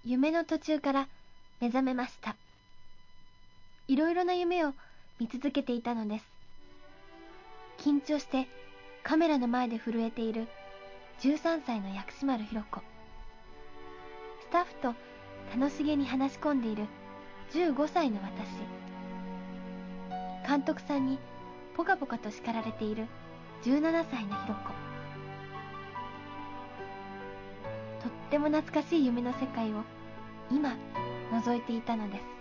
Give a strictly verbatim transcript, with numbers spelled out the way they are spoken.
夢の途中から目覚めました。いろいろな夢を見続けていたのです。緊張してカメラの前で震えているじゅうさんさいの薬師丸ひろ子。スタッフと楽しげに話し込んでいるじゅうごさいの私。監督さんにポカポカと叱られているじゅうななさいのひろ子。とっても懐かしい夢の世界を今覗いていたのです。